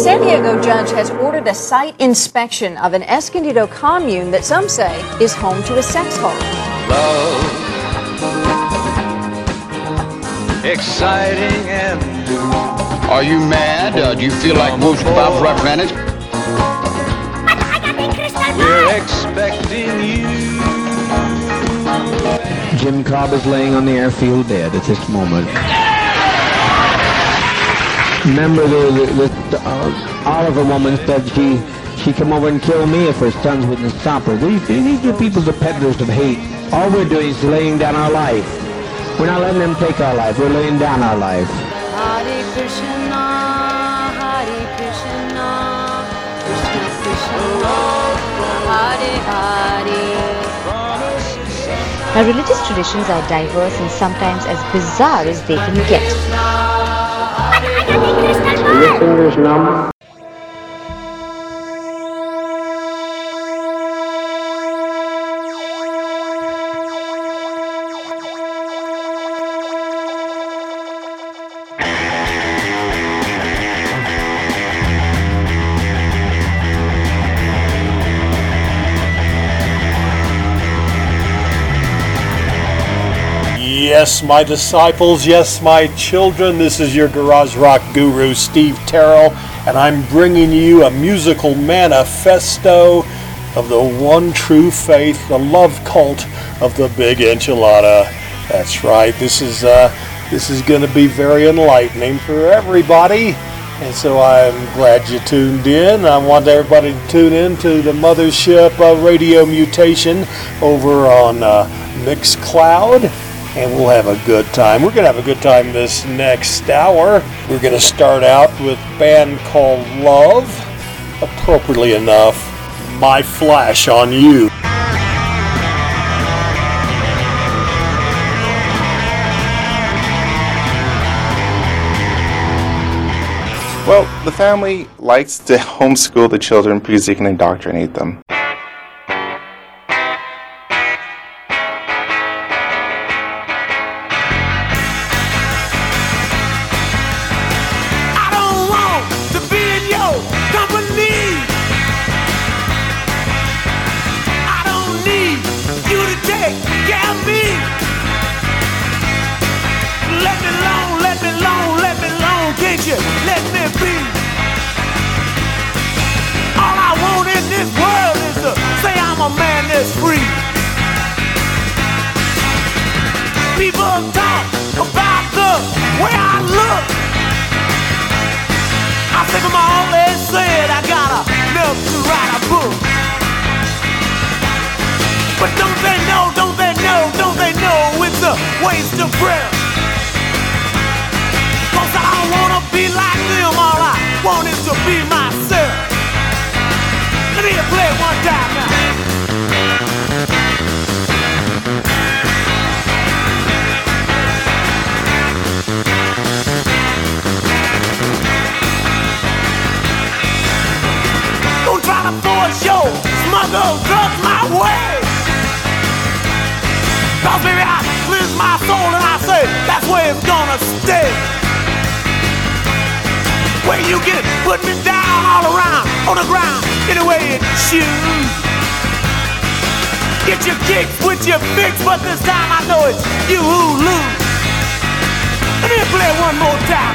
San Diego judge has ordered a site inspection of an Escondido commune that some say is home to a sex hole. Love, exciting and new. Are you mad? Do you feel like most above represented? We're expecting you. Jim Cobb is laying on the airfield dead at this moment. Remember, the Oliver woman said she come over and kill me if her sons wouldn't stop her. These are people, the peddlers of hate. All we're doing is laying down our life. We're not letting them take our life. We're laying down our life. Hare Krishna, Hare Krishna, Krishna Krishna, Hare Hare. Now, religious traditions are diverse and sometimes as bizarre as they can get. Your fingers numb. Yes, my disciples, yes, my children, this is your garage rock guru, Steve Terrell, and I'm bringing you a musical manifesto of the one true faith, the love cult of the Big Enchilada. That's right, this is going to be very enlightening for everybody, and so I'm glad you tuned in. I want everybody to tune in to the Mothership Radio Mutation over on Mixcloud. And we'll have a good time. We're going to have a good time this next hour. We're going to start out with a band called Love. Appropriately enough, My Flash on You. Well, the family likes to homeschool the children because they can indoctrinate them. Free. People talk about the way I look. I think I'm always said I got enough to write a book. But don't they know it's a waste of breath. 'Cause I don't wanna be like them, all I want is to be myself. Let me play it one time now. Don't try to force your smuggle drugs my way. 'Cause baby I cleanse my soul and I say that's where it's gonna stay. Where you get it, put me down all around on the ground, any way it choose. Get your kicks with your fix, but this time I know it's you who lose. Let me play it one more time.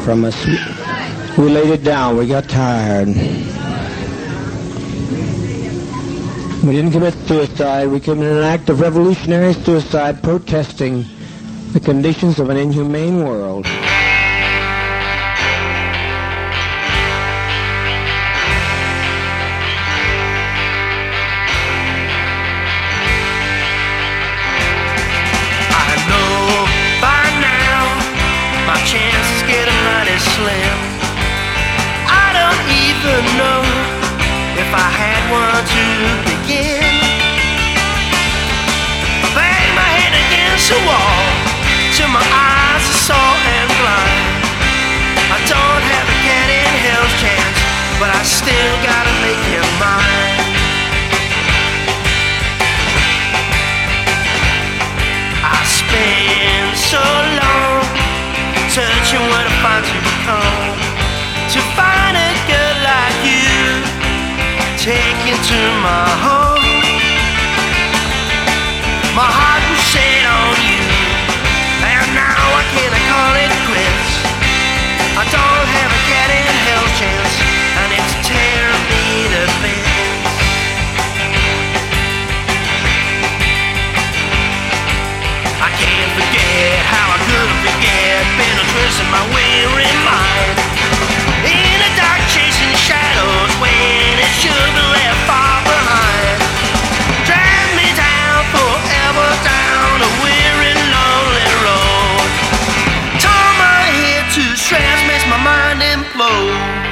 from us. We laid it down. We got tired. We didn't commit suicide. We committed an act of revolutionary suicide, protesting the conditions of an inhumane world. Chances getting mighty slim. I don't even know if I had one to begin. I bang my head against the wall till my eyes are sore and blind. I don't have a cat in hell's chance, but I still gotta make him mine. I spend so long searching where to find you home, to find a girl like you, take you to my home. My heart was set on you, and now I can't call it quits. I don't have a cat in hell's chance, and it's tearing me to bits. I can't forget how I could forget, been a twist in my weary mind. In the dark chasing shadows when it should be left far behind. Drag me down forever down a weary lonely road. Tore my head to shreds, makes my mind implode.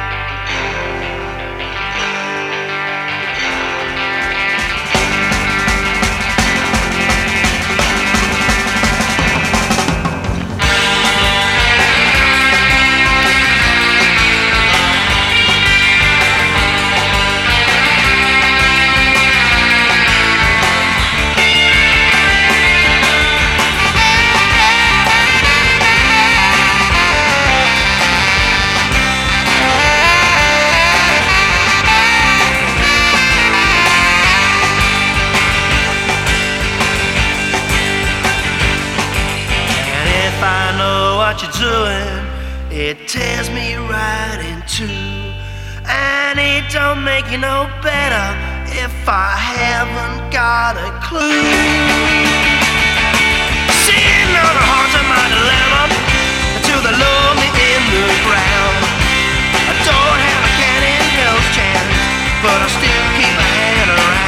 It tears me right in two, and it don't make it no better if I haven't got a clue. Sitting on the heart of my dilemma until they lower me in the ground. I don't have a cat in hell's chance, but I still keep my hand around.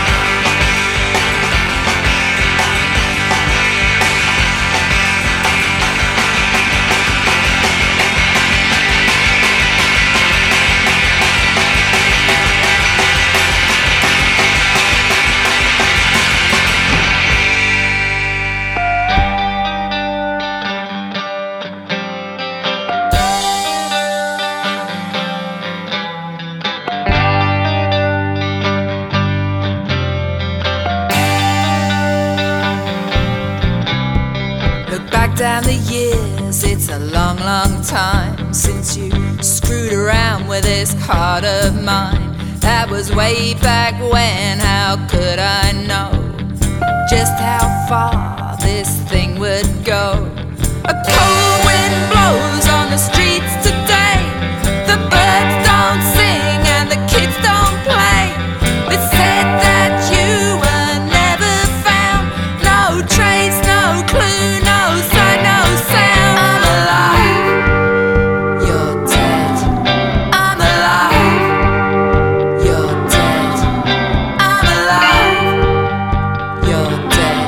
Down the years, it's a long, long time since you screwed around with this heart of mine. That was way back when, how could I know just how far this thing would go? A cold wind blows on the streets today. The birds don't sing and the kids don't play. It's said that you were never found. No trace, no clue, no sign, no sound. I'm alive, you're dead. I'm alive, you're dead. I'm alive, you're dead.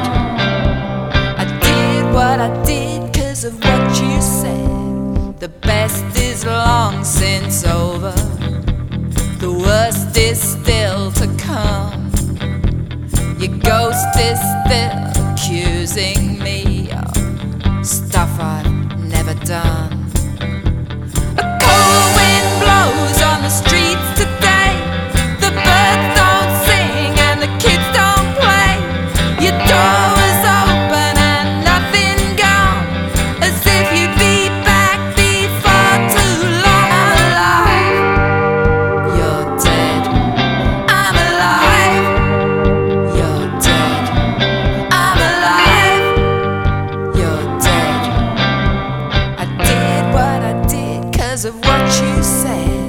I did what I did 'cause of what you said. The best is long since over. The worst is still to come. Your ghost is still accusing me of stuff I've never done. A cold wind blows on the streets today. The birds don't sing and the kids don't play. Your door was open and nothing gone, as if you'd be back before too long. I'm alive, you're dead. I'm alive, you're dead. I'm alive, you're dead. I did what you said.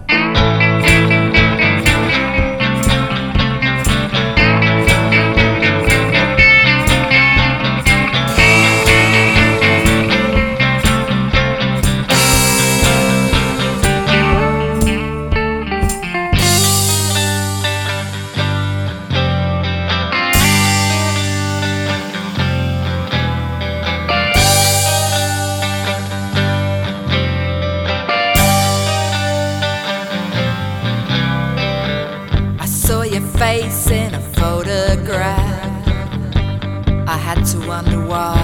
Face in a photograph, I had to wonder why.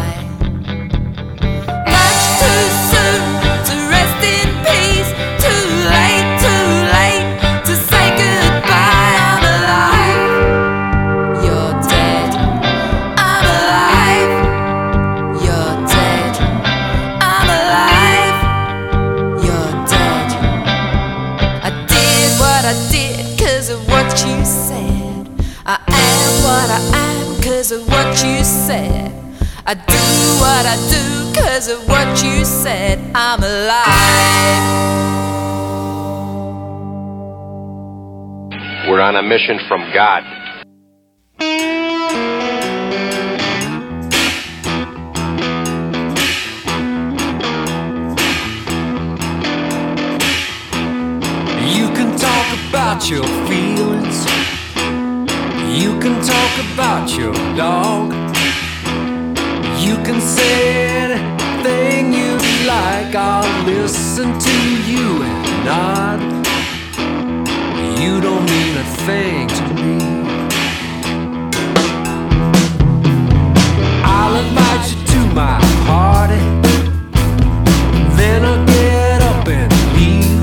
Much too soon to rest in peace, too late to say goodbye. I'm alive, you're dead. I'm alive, you're dead. I'm alive, you're dead. I did what I did 'cause of what you said. I am what I am 'cause of what you said. I do what I do 'cause of what you said. I'm alive. We're on a mission from God. You can talk about your feelings. You can talk about your dog. You can say anything you like. I'll listen to you and nod. You don't mean a thing to me. I'll invite you to my party. Then I'll get up and leave.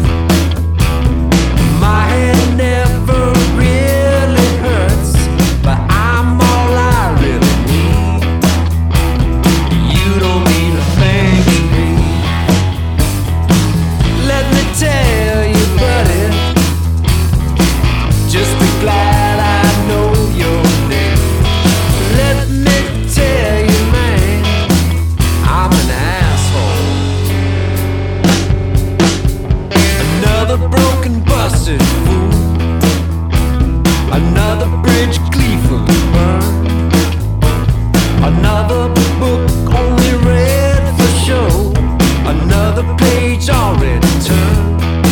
My head never really hurts, but I'm all I really need. You don't mean a thing to me. Let me tell you, buddy, just be glad I know your name. Let me tell you, man, I'm an asshole. Another broken, busted fool. Another bridge gleefully burned. Another book only read for show. Another page already turned.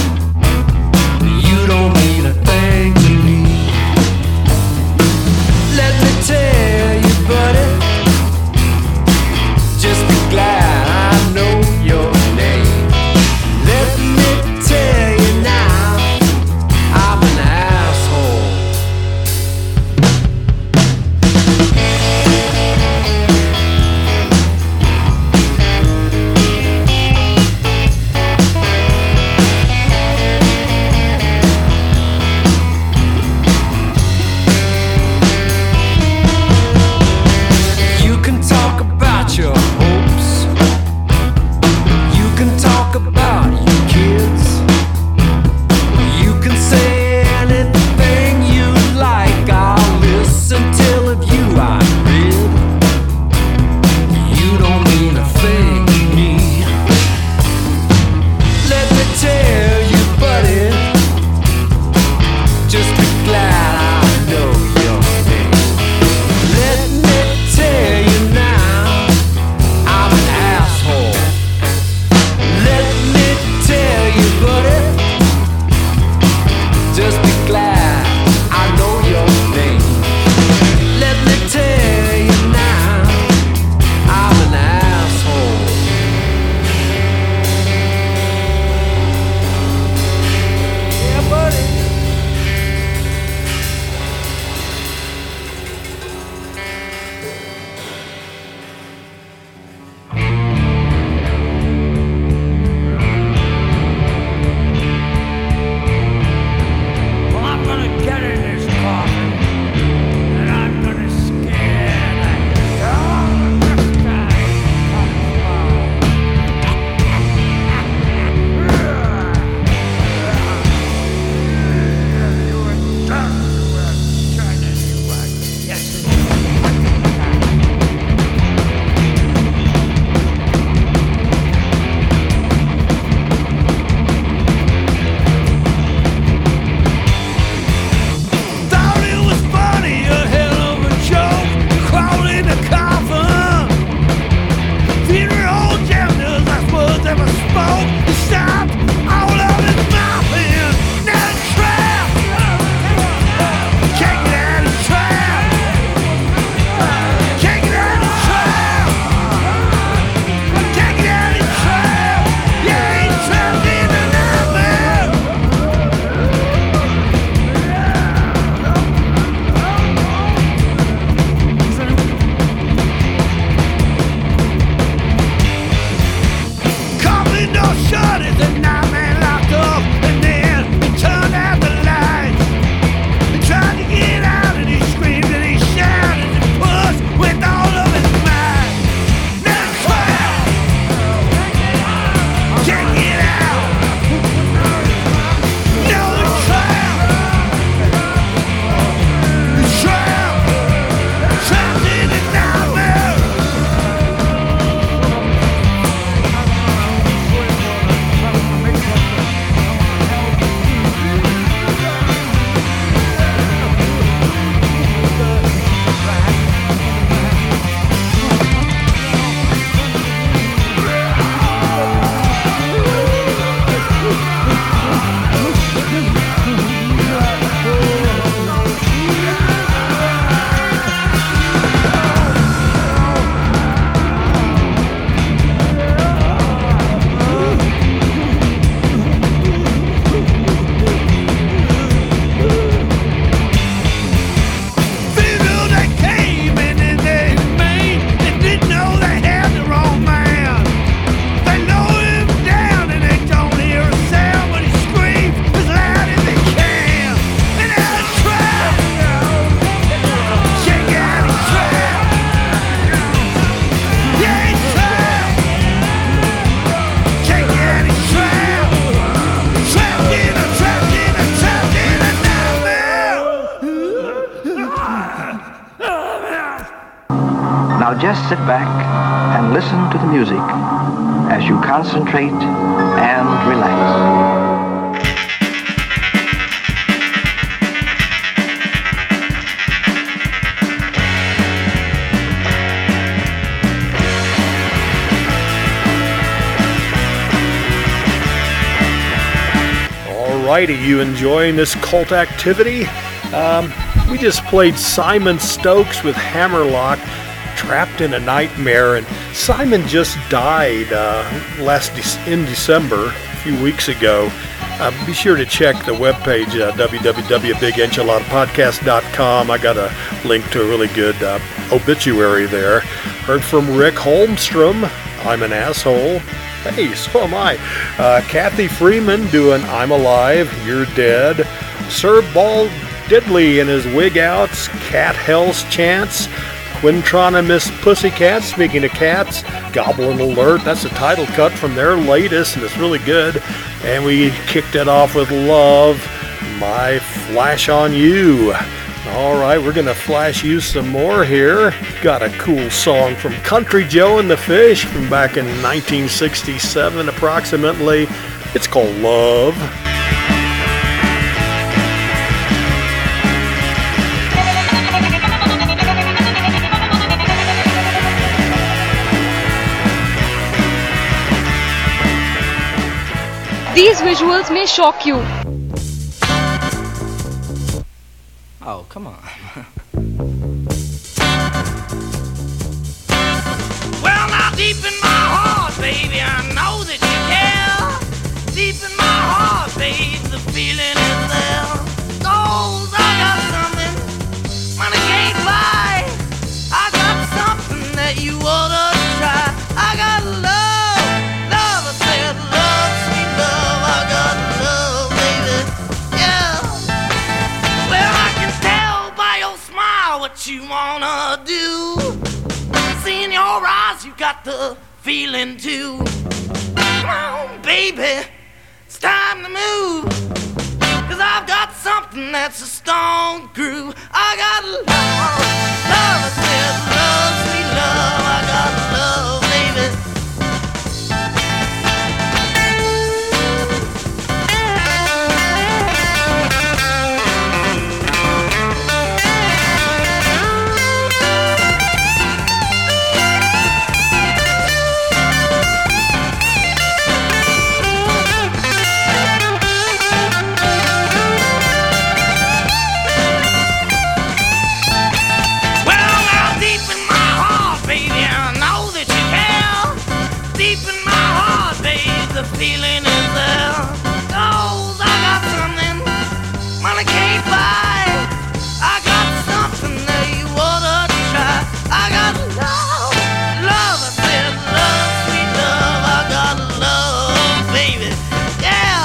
Now just sit back and listen to the music as you concentrate and relax. Alrighty, you enjoying this cult activity? We just played Simon Stokes with Hammerlock, Trapped in a Nightmare, and Simon just died in December, a few weeks ago. Be sure to check the webpage, www.bigenchiladapodcast.com. I got a link to a really good obituary there. Heard from Rick Holmstrom, I'm an Asshole. Hey, so am I. Kathy Freeman doing I'm Alive, You're Dead. Sir Bald Diddley and his Wig Outs, Cat Hell's Chance. Quintron and Miss Pussycat, speaking of cats, Goblin Alert, that's a title cut from their latest, and it's really good. And we kicked it off with Love, My Flash on You. Alright, we're going to flash you some more here. Got a cool song from Country Joe and the Fish from back in 1967 approximately. It's called Love. These visuals may shock you. Oh, come on. Well, now deep in my heart, baby, I know that you care. Deep in my heart, babe, the feeling is there. Goes, I got something money can't buy. I got something that you ought to try. I got love, love, I said love, sweet love. I got love, baby, yeah. Well, I can tell by your smile what you wanna do. See in your eyes, you got the feeling too. Come on, baby, it's time to move. 'Cause I've got something that's a stone groove. I got love, love, I said love, sweet love. I got love, baby. The feeling is there. Oh, I got something money can't buy. I got something that you ought to try. I got love, love, I said love, sweet love. I got love, baby, yeah.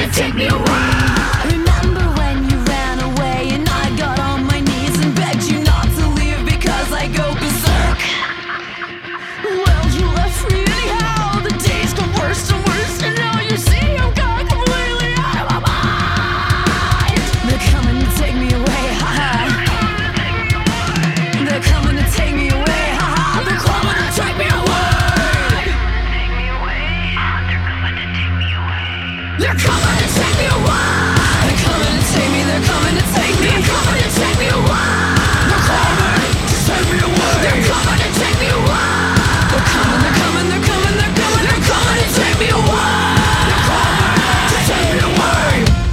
to take me away. Remember when you ran away and I got on my knees and begged you not to leave because I go berserk? Well, you left me anyhow. The days got worse and worse, and now you see I'm gone completely out of my mind. They're coming to take me away, haha. They're coming to take me away, haha. They're coming to take me away. They're coming to take me away. They're coming to take me. They're coming to take me. They're coming to take me away. They're coming to take me away. They're coming to take me away. They're coming. They're coming. They're coming. They're coming. They're coming to take me away. They're coming to take me away.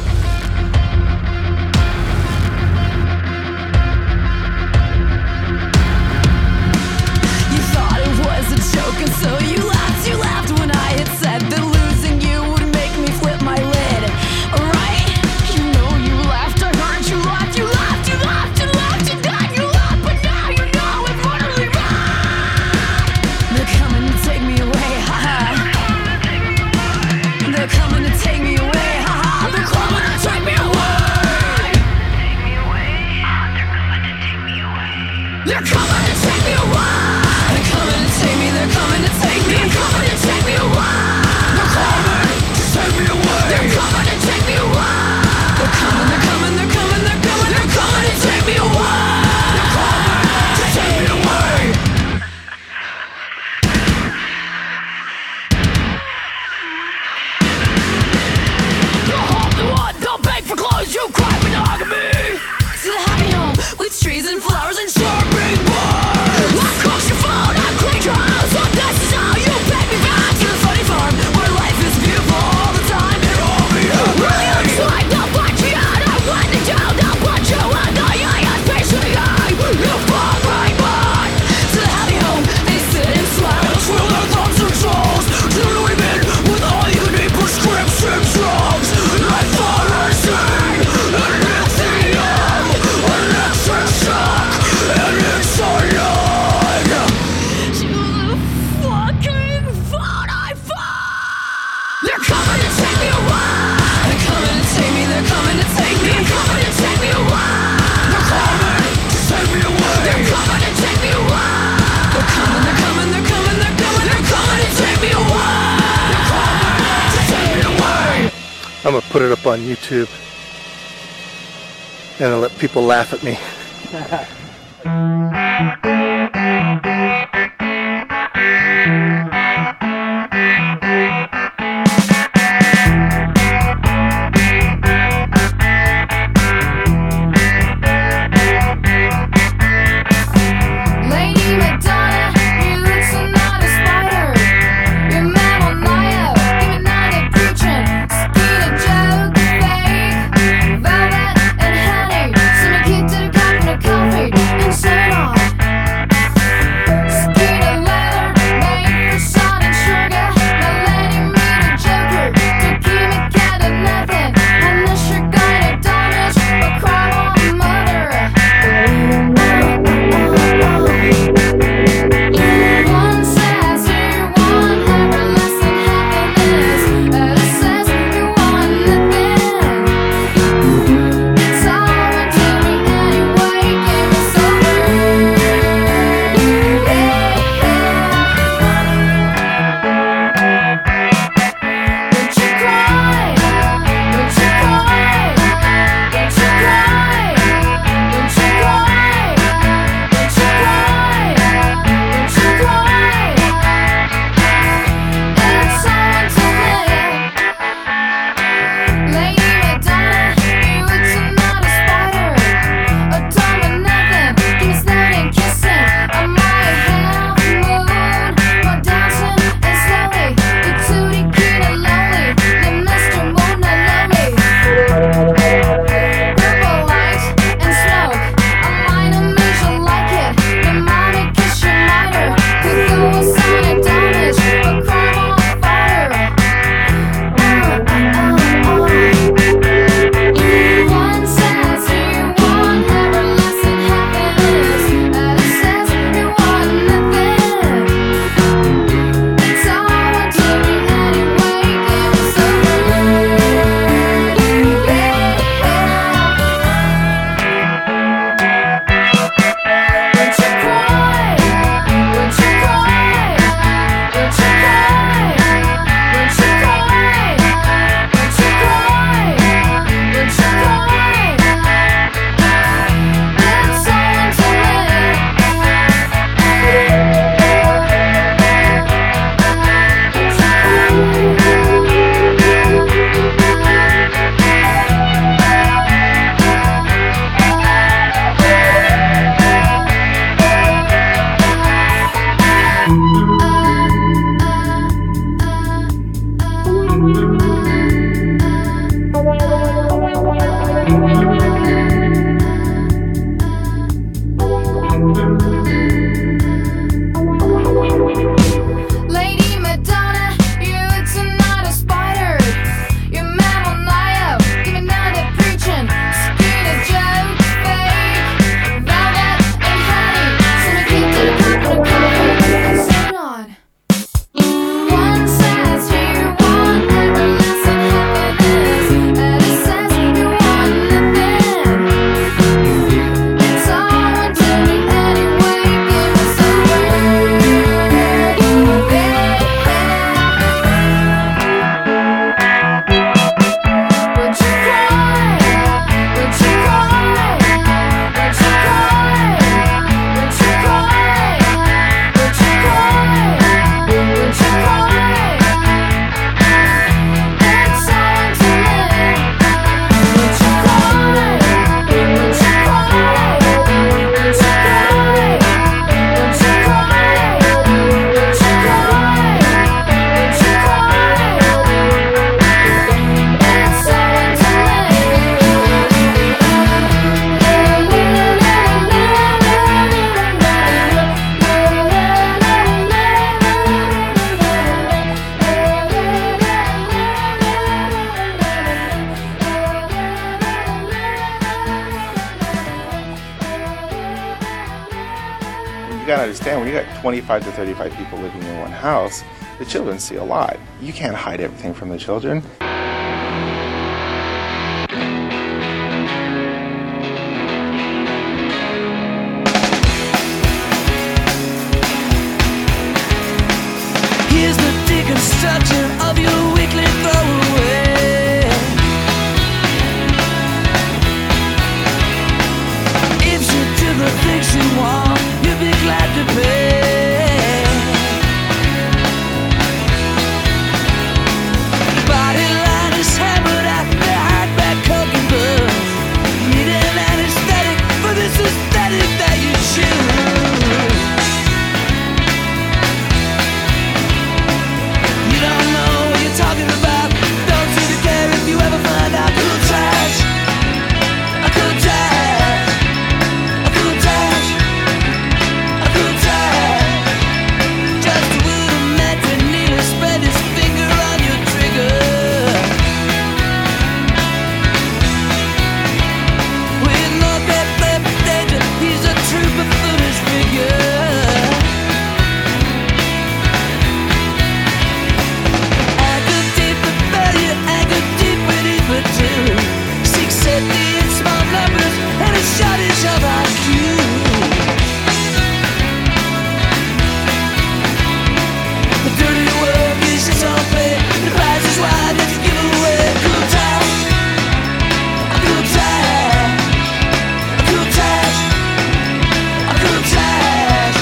You thought it was a joke, and so you laughed. You laughed when I had said that losing you would make me flip my lid. Right? You know you laughed. I heard you laughed. You laughed. You laughed. You laughed. You died. You laughed. But now you know it's utterly right. They're coming to take me away. Haha. They're coming to take me away. Haha. They're coming to take me away. They're coming to take me away. They're coming to take me. They're coming to take me. They're coming to take me away. They're coming to take me away. They're coming to take me away. They're coming. They're coming. They're coming. They're coming. They're coming to take me away. They're coming to take me away. Don't hold the one. Don't beg for clothes. You cry monogamy. To the happy home with trees and flowers and sharpening boards. I cooked your food, I cleaned your house. So this is how you take me back to the funny farm where life is beautiful all the time. It all be really looks like they'll punch you out. I went to jail, they'll punch you in the eye. I patiently eye. You fall right by. To the happy home, they sit in silence, swirl their thumbs and trolls. To the women with all you need prescription drugs. Like pharmacy, and lithium, electric shock, and insulin. To the fucking fun I find. They're coming to take me away. They're coming to take me. They're coming to take me. They're coming to take me away. They're coming to take me away. They're coming to take me away. They're coming. They're coming. They're coming. They're coming. They're coming to take me away. They're coming to take me away. I'm gonna put it up on YouTube and I'll let people laugh at me. Lady Madonna, you look so not a spider. You're Mamma Mia, give me another preaching. Speed a joke, fake, velvet and honey. Send a kid to the cop in a coffee and set it on. understand, when you got 25 to 35 people living in one house, the children see a lot. You can't hide everything from the children. Here's the deconstruction of your weekly throwaway. If she did the things she want, you'd be glad to pay. Body line is hammered out behind back cooking books. Need an anesthetic for this aesthetic that you choose. You don't know what you're talking about. Don't seem to care if you ever find out. Cool trash, a cool trash, a cool trash, a cool trash. Just a rudimentary needle spread his finger on your trigger. With no depth of danger, he's a true buffoonish figure. Shortage of IQ. The dirty work is its own pay. The price is wide that you give away. Cool trash, cool trash, cool trash, cool trash.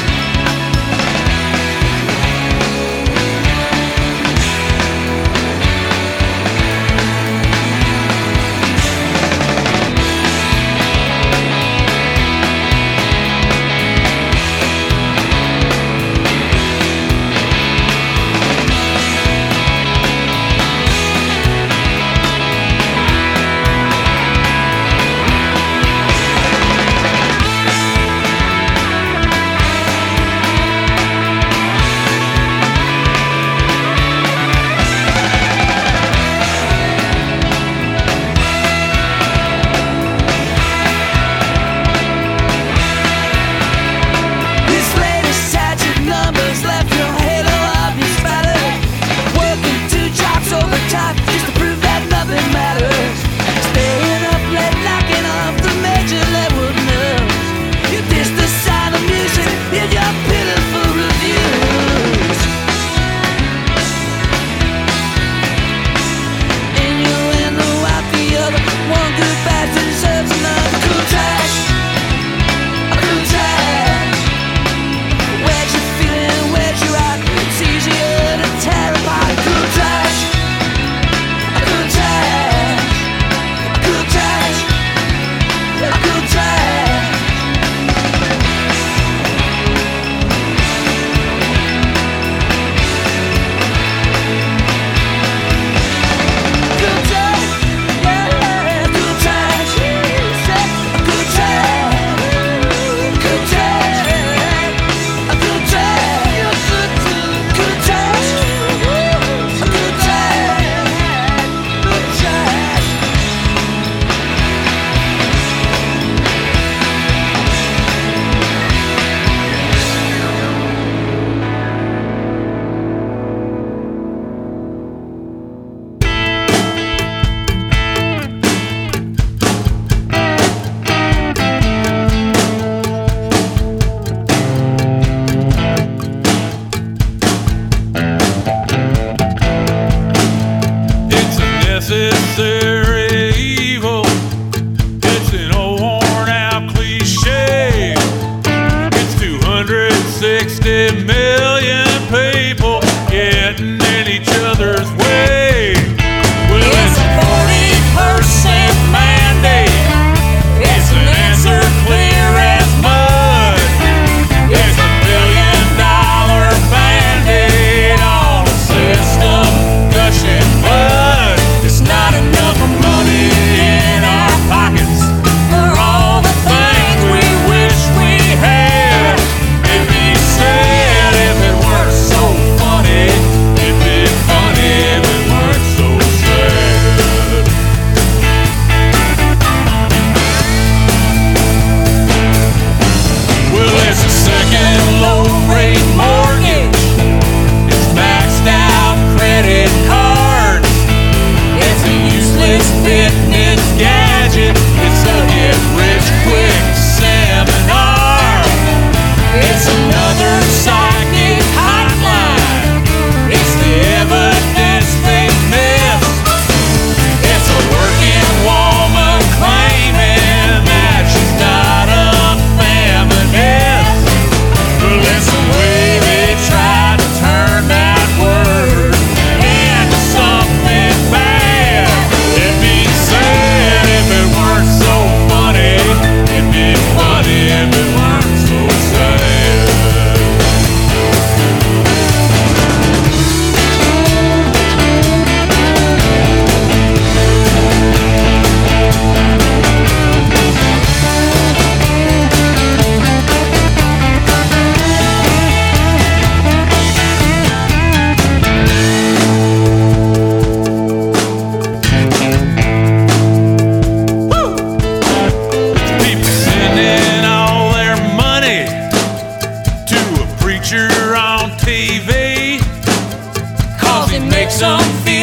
Enough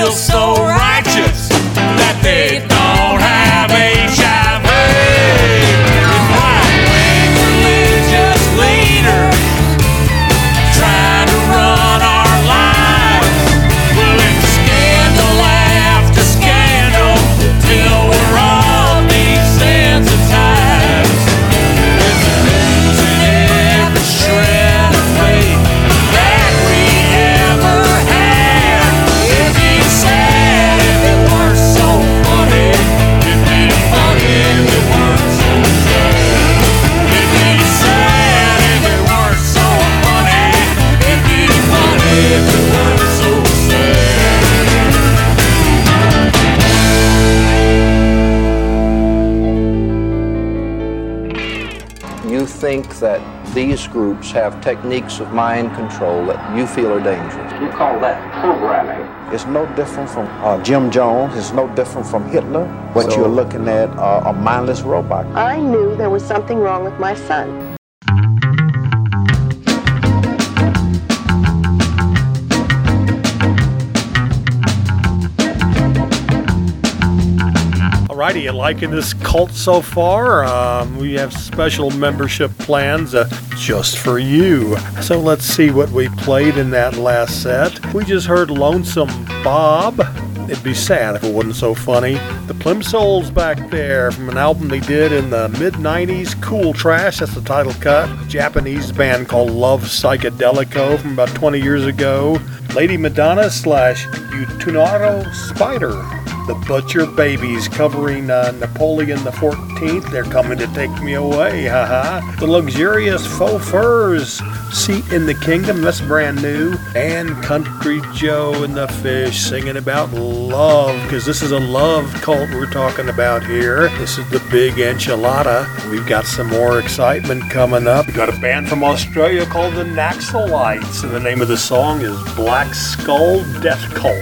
feel so righteous that they don't have HIV. Right-wing religious leaders try to run our lives. Well, it's scandal after scandal till we're all desensitized. It's losing every shred of faith that we ever had. It'd be sad if it weren't so funny. It'd be funny if it weren't so sad. It'd be sad if it weren't so funny. It'd be funny if it weren't so sad. You think that these groups have techniques of mind control that you feel are dangerous. You call that programming. It's no different from Jim Jones. It's no different from Hitler. What you're looking at a mindless robot. I knew there was something wrong with my son. Alrighty, you liking this cult so far? We have special membership plans just for you. So let's see what we played in that last set. We just heard Lonesome Bob. It'd be sad if it wasn't so funny. The Plimsolls back there from an album they did in the mid-90s, Cool Trash, that's the title cut. A Japanese band called Love Psychedelico from about 20 years ago. Lady Madonna / Utunaro Spider. The Butcher Babies covering Napoleon the 14th. They're coming to take me away, haha. The Luxurious Faux Furs, Seat in the Kingdom, that's brand new. And Country Joe and the Fish singing about love, because this is a love cult we're talking about here. This is the Big Enchilada. We've got some more excitement coming up. We've got a band from Australia called the Naxalites, and the name of the song is Black Skull Death Cult.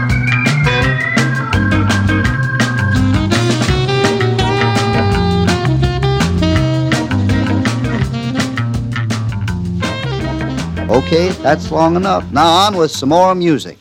Okay, that's long enough. Now on with some more music.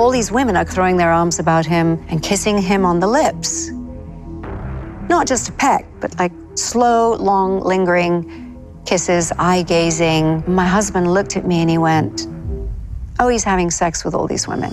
all these women are throwing their arms about him and kissing him on the lips. Not just a peck, but like slow, long, lingering kisses, eye gazing. My husband looked at me and he went, "Oh, he's having sex with all these women."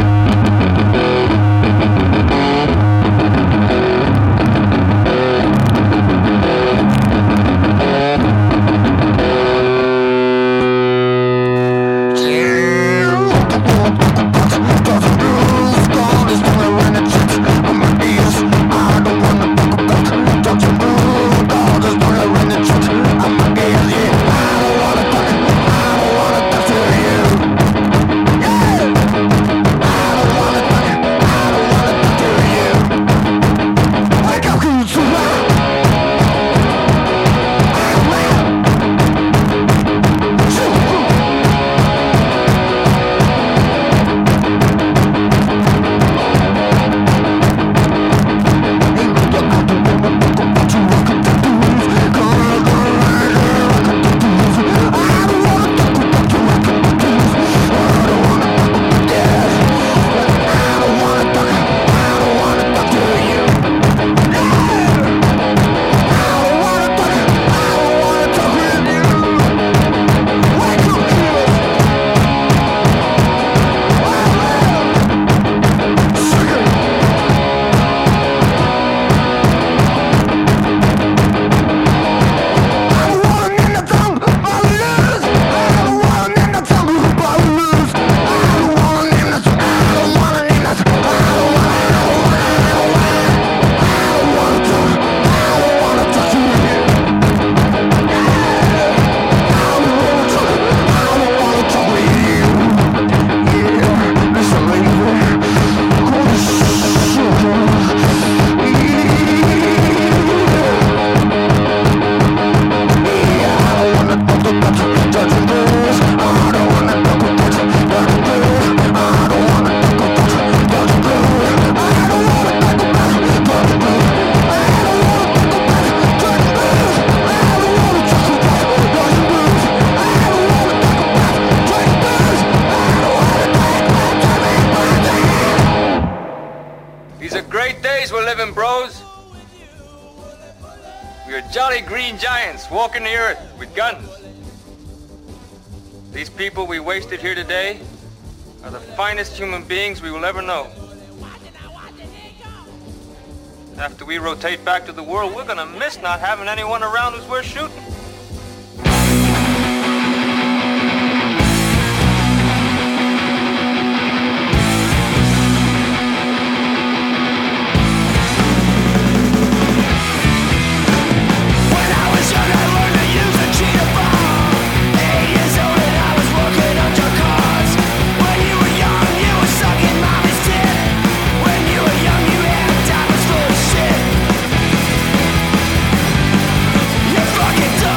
These are great days we're living, bros. We are jolly green giants walking the earth with guns. These people we wasted here today are the finest human beings we will ever know. After we rotate back to the world, we're gonna miss not having anyone around who's worth shooting. Fucking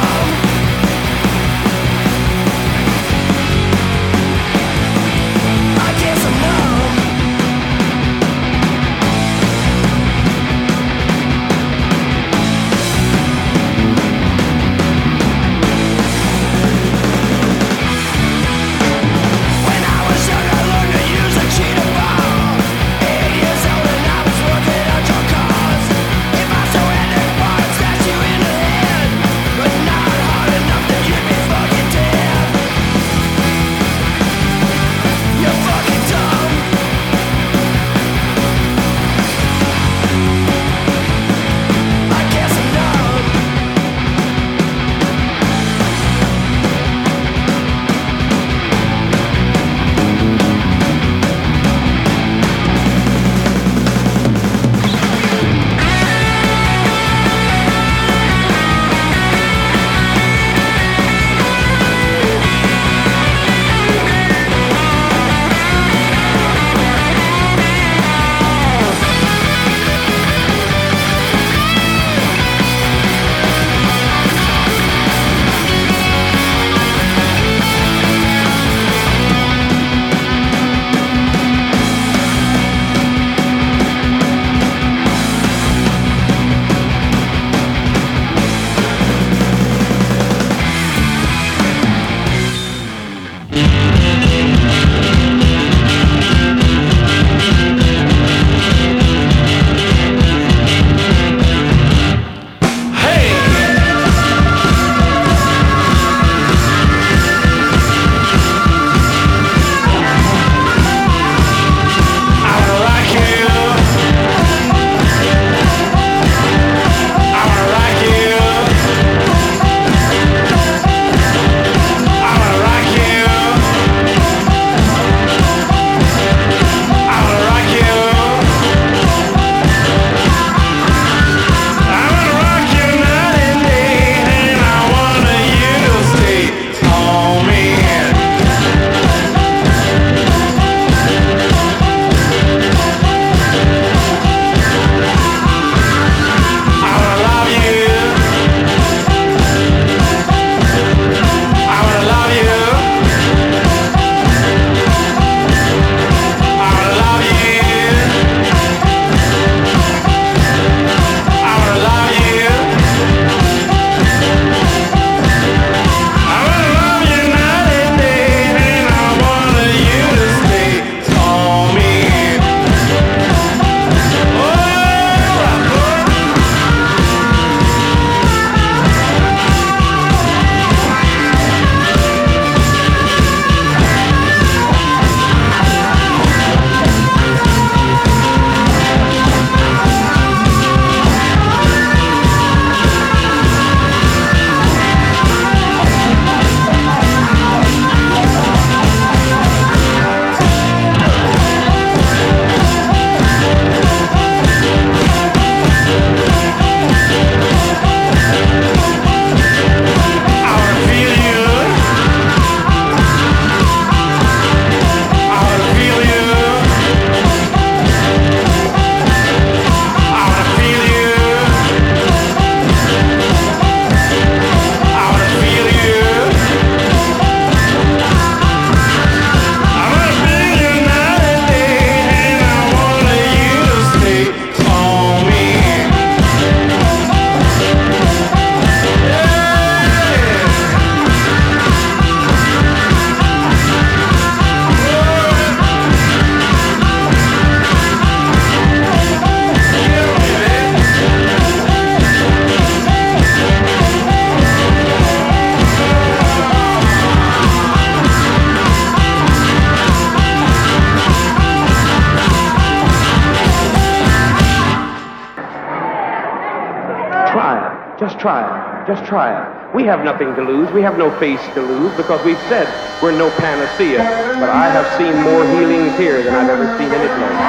try it. Just try it. We have nothing to lose. We have no face to lose because we've said we're no panacea. But I have seen more healings here than I've ever seen in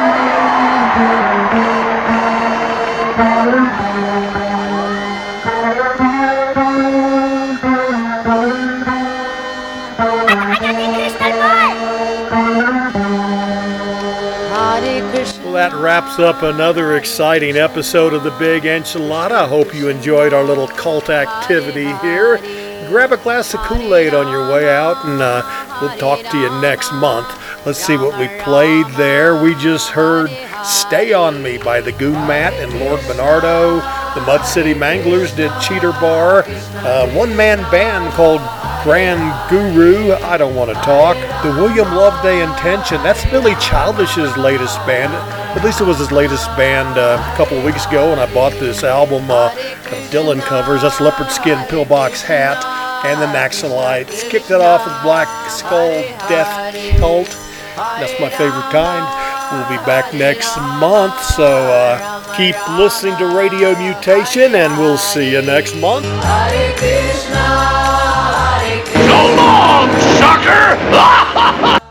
Well, that wraps up another exciting episode of the Big Enchilada. I hope you enjoyed our little cult activity here. Grab a glass of Kool-Aid on your way out, and we'll talk to you next month. Let's see what we played there. We just heard Stay On Me by the Goon Mat and Lord Bernardo. The Mud City Manglers did Cheater Bar. One-man band called Grand Guru, I Don't Want to Talk. The William Loveday Intention, that's Billy Childish's latest band. At least it was his latest band a couple of weeks ago, and I bought this album of Dylan covers. That's Leopard Skin Pillbox Hat and the Naxalites. Kicked it off with Black Skull Death Cult. That's my favorite kind. We'll be back next month, so keep listening to Radio Mutation, and we'll see you next month. Hare Krishna, Hare Krishna. So long, sucker!